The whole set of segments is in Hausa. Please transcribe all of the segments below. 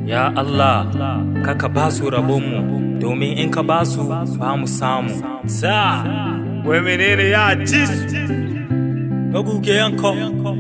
Ya Allah, kaka ba su rabonmu, domin in ka ba su ba mu samu. Sa, wai menene ya ci su? Maguke yanko,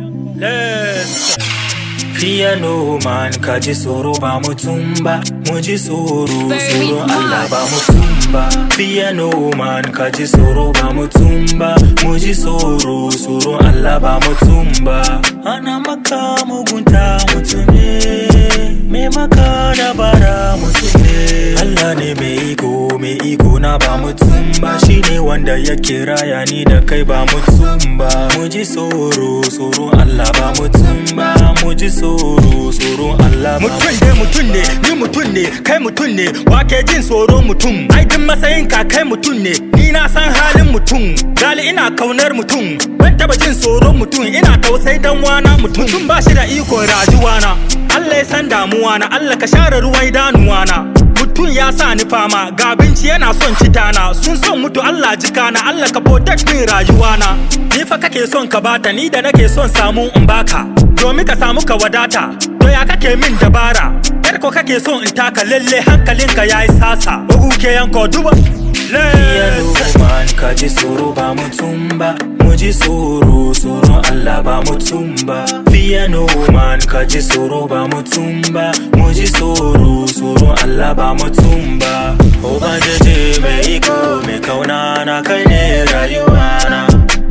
let's Fear no man, ka ji tsoro ba mutum ba, mu ji tsoro, tsoron Allah ba mutum ba. Fear no man, ka ji tsoro ba mutum ba, mu ji tsoro, tsoron Allah ba mutum ba. Ana maka mugunta mutum ne, me maka dabara mutum ne. Allah ne mai iko na ba mutum ba, shi ne wanda ya kira ya ni da kai ba mutum ba. Mu ji tsoro, tsoron Allah ba mutum ba, mu ji tsoro, tsoron Allah ba mutum ne, ni mutum ne, kai mutum ne, wake jin tsoron mutum. Ai din matsayin ka kai mutum ne, ni na san halin mutum. Gali ina kaunar mutum, ban taba jin tsoron mutum, ina tausayi dan wana mutum. Mutum ba shi da ikon rayuwana, Allah ya san damuwa na, Allah ka share ruwan idanuwa na. Mutum ya sa ni fama, ga abinci yana son citana, sun son mutu Allah jikana, Allah ka protect min rayuwana. Ni fa kake son ka bata, ni da nake son samu in baka, domin ka samu ka wadata. To ya kake min dabara, yar ko kake son in taka, lalle hankalinka yayi sasa. Ogu ke yanko duba. Fear no man, ka ji tsoro ba mutum ba, mu ji tsoro, tsoron Allah ba mutum ba. Fear no man, ka ji tsoro ba mutum ba, mu ji tsoro, tsoron Allah ba mutum ba. Ubangiji mai iko mai kauna na, kai ne rayuwana,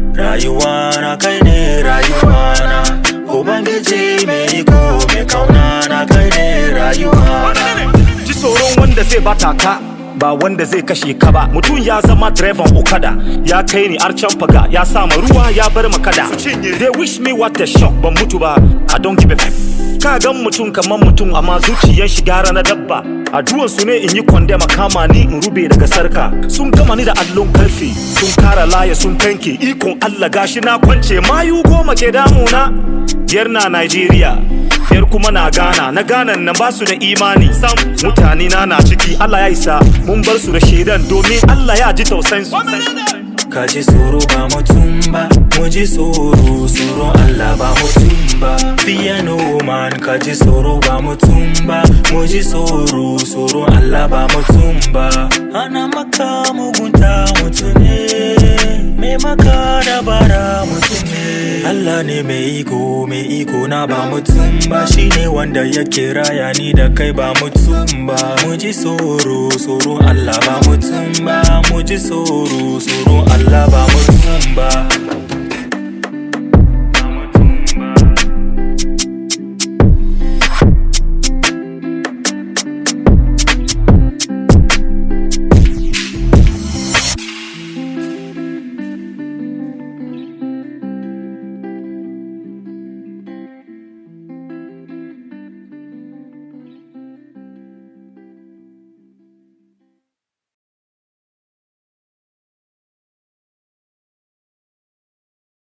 rayuwana kai ne rayuwana. Ubangiji mai iko mai kauna na, kai ne rayuwana. Ji tsoron wanda zai bata ka, ba wanda zai kashe ka ba. Mutum ya zama direban okada, ya kai ni arcan faga, ya sama ruwa ya bar makada. They wish me what a shock, ban mutu ba, I don't give a f. Ka gan mutum kaman mutum, amma zuciyan shi gara na dabba. Addu'an su ne in yi kwande makama ni in rube daga sarka. Sun gama ni da allon karfe, sun kara laya sun tanke, ikon Allah gashi na kwance. Mayu 10 ke damuna, biyar na Nigeria, biyar kuma na Ghana. Na Ghana nan ba su da imani sam, mutane na ciki. Allah ya isa, mun bar su da shedan, domin Allah ya ji tausayin su. Ka ji tsoro ba mutum ba, mu ji tsoro, tsoron Allah ba mutum ba. Fear no man, ka ji tsoro ba mutum ba, mu ji tsoro, tsoron Allah ba mutum ba. Ana maka mugunta mutum ne, me maka dabara mutum ne. Allah ne mai iko na ba mutum ba, shi ne wanda ya kira ya ni da kai ba mutum ba. Mu ji tsoro, tsoron Allah ba mutum ba, mu ji tsoro, tsoron Allah ba mutum ba.